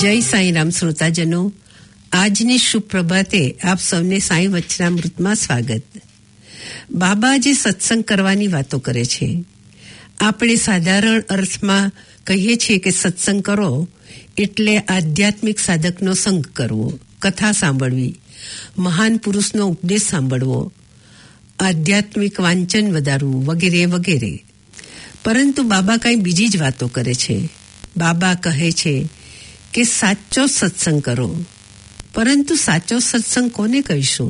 જય સાંઈરામ શ્રોતાજનો, આજની શુભ પ્રભાતે આપ સૌને સાંઈ વચનામૃતમાં સ્વાગત. બાબા જે સત્સંગ કરવાની વાતો કરે છે. આપણે સાધારણ અર્થમાં કહીએ છીએ કે સત્સંગ કરો એટલે આધ્યાત્મિક સાધકનો સંગ કરવો, કથા સાંભળવી, મહાન પુરુષનો ઉપદેશ સાંભળવો, આધ્યાત્મિક વાંચન વધારવું વગેરે વગેરે. પરંતુ બાબા કંઈ બીજી જ વાતો કરે છે. બાબા કહે છે કે સાચો સત્સંગ કરો. પરંતુ સાચો સત્સંગ કોને કહીશું?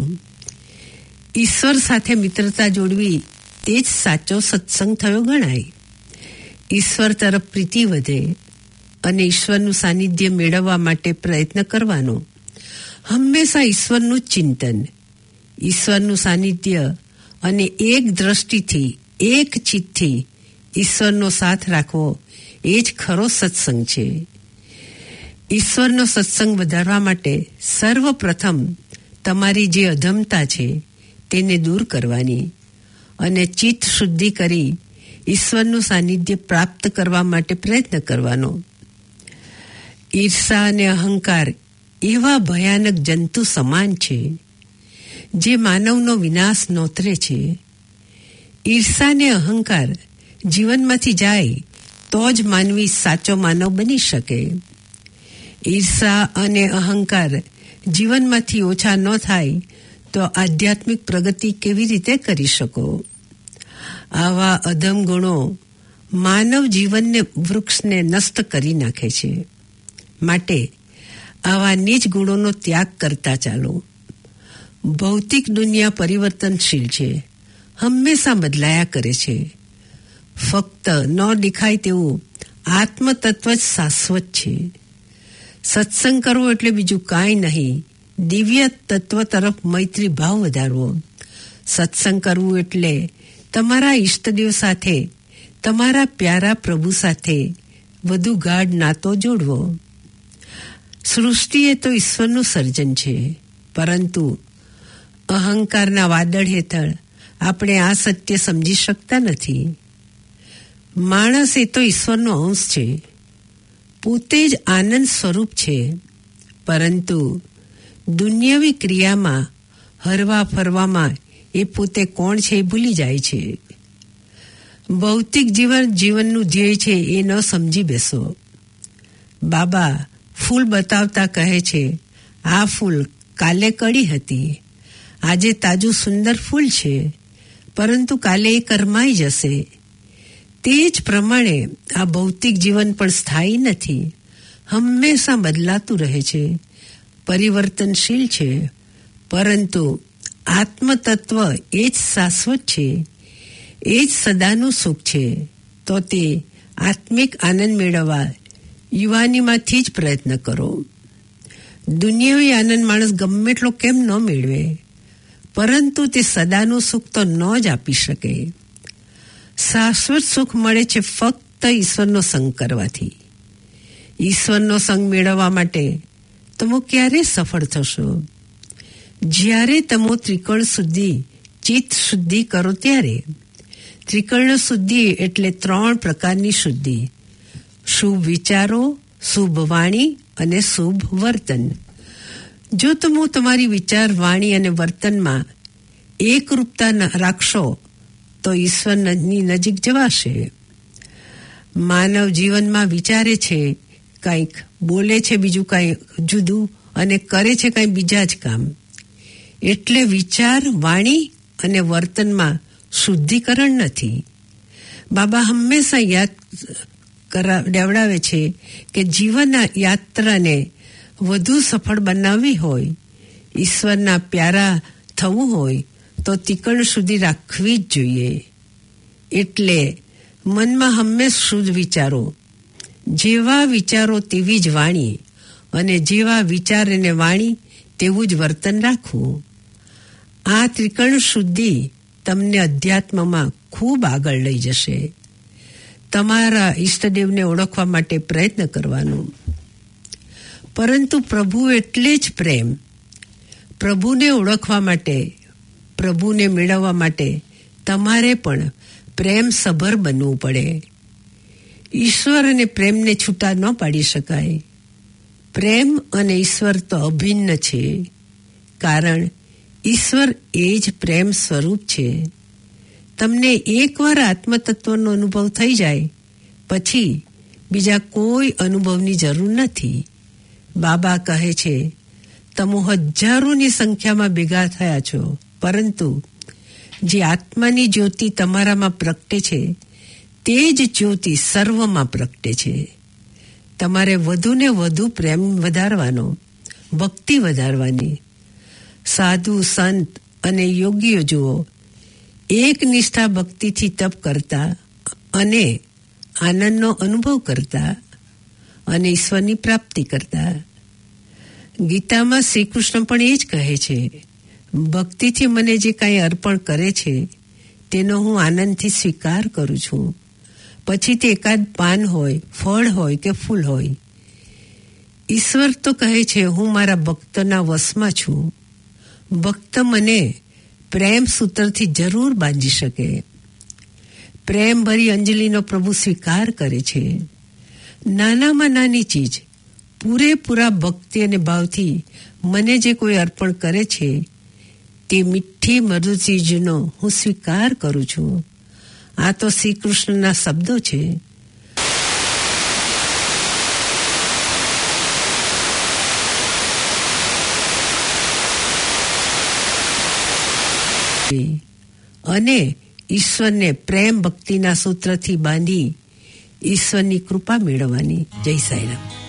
ઈશ્વર સાથે મિત્રતા જોડવી તે જ સાચો સત્સંગ થયો ગણાય. ઈશ્વર તરફ પ્રીતિ વધે અને ઈશ્વરનું સાનિધ્ય મેળવવા માટે પ્રયત્ન કરવાનો. હંમેશા ઈશ્વરનું ચિંતન, ઈશ્વરનું સાનિધ્ય અને એક દ્રષ્ટિથી, એક ચિત્તથી ઈશ્વરનો સાથ રાખવો એ જ ખરો સત્સંગ છે. ઈશ્વરનો સત્સંગ વધારવા માટે સર્વપ્રથમ તમારી જે અધમતા છે તેને દૂર કરવાની અને ચિત્ત શુદ્ધિ કરી ઈશ્વરનું સાનિધ્ય પ્રાપ્ત કરવા માટે પ્રયત્ન કરવાનો. ઈર્ષા અને અહંકાર એવા ભયાનક જંતુ સમાન છે જે માનવનો વિનાશ નોતરે છે. ઈર્ષા અને અહંકાર જીવનમાંથી જાય તો જ માનવી સાચો માનવ બની શકે. ઈર્ષા અને અહંકાર જીવનમાંથી ઓછા ન થાય તો આધ્યાત્મિક પ્રગતિ કેવી રીતે કરી શકો? આવા અધમ ગુણો માનવ જીવનને, વૃક્ષને નષ્ટ કરી નાખે છે. માટે આવા નીચ ગુણોનો ત્યાગ કરતા ચાલો. ભૌતિક દુનિયા પરિવર્તનશીલ છે, હંમેશા બદલાયા કરે છે. ફક્ત ન દેખાય તેવું આત્મતત્વ જ શાશ્વત છે. સત્સંગ કરવો એટલે બીજું કાંઈ નહીં, દિવ્ય તત્વ તરફ મૈત્રી ભાવ વધારવો. સત્સંગ કરવું એટલે તમારા ઈષ્ટદેવ સાથે, તમારા પ્યારા પ્રભુ સાથે વધુ ગાઢ નાતો જોડવો. સૃષ્ટિ એ તો ઈશ્વરનું સર્જન છે, પરંતુ અહંકારના વાદળ હેઠળ આપણે આ સત્ય સમજી શકતા નથી. માણસ એ તો ઈશ્વરનો અંશ છે, પોતે જ આનંદ સ્વરૂપ છે, પરંતુ દુનિયાવી ક્રિયામાં હરવા ફરવામાં એ પોતે કોણ છે એ ભૂલી જાય છે. ભૌતિક જીવનનું ધ્યેય છે એ ન સમજી બેસો. બાબા ફૂલ બતાવતા કહે છે, આ ફૂલ કાલે કળી હતી, આજે તાજું સુંદર ફૂલ છે, પરંતુ કાલે એ કરમાઈ જશે. તે જ પ્રમાણે આ ભૌતિક જીવન પણ સ્થાયી નથી, હંમેશા બદલાતું રહે છે, પરિવર્તનશીલ છે. પરંતુ આત્મતત્વ એ જ શાશ્વત છે, એ જ સદાનું સુખ છે. તો તે આત્મિક આનંદ મેળવવા યુવાનીમાંથી જ પ્રયત્ન કરો. દુનિયાવી આનંદ માણસ ગમે એટલો કેમ ન મેળવે, પરંતુ તે સદાનું સુખ તો ન જ આપી શકે. શાશ્વત સુખ મળે છે ફક્ત ઈશ્વરનો સંગ કરવાથી. ઈશ્વરનો સંગ મેળવવા માટે તમે ક્યારે સફળ થશો? જ્યારે તમે ત્રિકર્ણ શુદ્ધિ, ચિત્ત શુદ્ધિ કરો ત્યારે. ત્રિકર્ણ શુદ્ધિ એટલે 3 પ્રકારની શુદ્ધિ: શુભ વિચારો, શુભ વાણી અને શુભ વર્તન. જો તમે તમારી વિચાર, વાણી અને વર્તનમાં એકરૂપતા રાખશો તો ઈશ્વરની નજીક જવાશે. માનવ જીવનમાં વિચારે છે કંઈક, બોલે છે બીજું કંઈ જુદું અને કરે છે કંઈ બીજા જ કામ. એટલે વિચાર, વાણી અને વર્તનમાં શુદ્ધિકરણ નથી. બાબા હંમેશા યાદ દેવડાવે છે કે જીવનના યાત્રાને વધુ સફળ બનાવવી હોય, ઈશ્વરના પ્યારા થવું હોય તો ત્રિકર્ણ શુદ્ધિ રાખવી જ જોઈએ. એટલે મનમાં હંમેશા શુદ્ધ વિચારો, જેવા વિચારો તેવી જ વાણી, અને જેવા વિચાર અને વાણી તેવું જ વર્તન રાખવું. આ ત્રિકર્ણ શુદ્ધિ તમને અધ્યાત્મમાં ખૂબ આગળ લઈ જશે. તમારા ઈષ્ટદેવને ઓળખવા માટે પ્રયત્ન કરવાનો. પરંતુ પ્રભુ એટલે જ પ્રેમ. પ્રભુને ઓળખવા માટે, પ્રભુને મેળવવા માટે તમારે પણ પ્રેમ સભર બનવું પડે. ઈશ્વર અને પ્રેમને છૂટા ન પાડી શકાય. પ્રેમ અને ઈશ્વર તો અભિન્ન છે, કારણ ઈશ્વર એ જ પ્રેમ સ્વરૂપ છે. તમને એકવાર આત્મતત્વનો અનુભવ થઈ જાય પછી બીજા કોઈ અનુભવની જરૂર નથી. બાબા કહે છે, તમે હજારોની સંખ્યામાં ભેગા થયા છો, પરંતુ જે આત્માની જ્યોતિ તમારામાં પ્રગટે છે તે જ જ્યોતિ સર્વમાં પ્રગટે છે. તમારે વધુને વધુ પ્રેમ વધારવાનો, ભક્તિ વધારવાની. સાધુ, સંત અને યોગીઓ જુઓ, એક નિષ્ઠા ભક્તિથી તપ કરતા અને આનંદનો અનુભવ કરતા અને ઈશ્વરની પ્રાપ્તિ કરતા. ગીતામાં શ્રી કૃષ્ણ પણ એ જ કહે છે, ભક્તિથી મને જે કાંઈ અર્પણ કરે છે તેનો હું આનંદથી સ્વીકાર કરું છું. પછી તે એકાદ પાન હોય, ફળ હોય કે ફૂલ હોય. ઈશ્વર તો કહે છે, હું મારા ભક્તના વશમાં છું. ભક્ત મને પ્રેમ સૂત્રથી જરૂર બાંધી શકે. પ્રેમ ભરી અંજલિનો પ્રભુ સ્વીકાર કરે છે. નાનામાં નાની ચીજ પૂરેપૂરા ભક્તિ અને ભાવથી મને જે કોઈ અર્પણ કરે છે તે મીઠી મધુર ચીજનો હું સ્વીકાર કરું છું. આ તો શ્રી કૃષ્ણના શબ્દો છે. અને ઈશ્વરને પ્રેમ ભક્તિના સૂત્રથી બાંધી ઈશ્વરની કૃપા મેળવવાની. જય સાંઈરામ.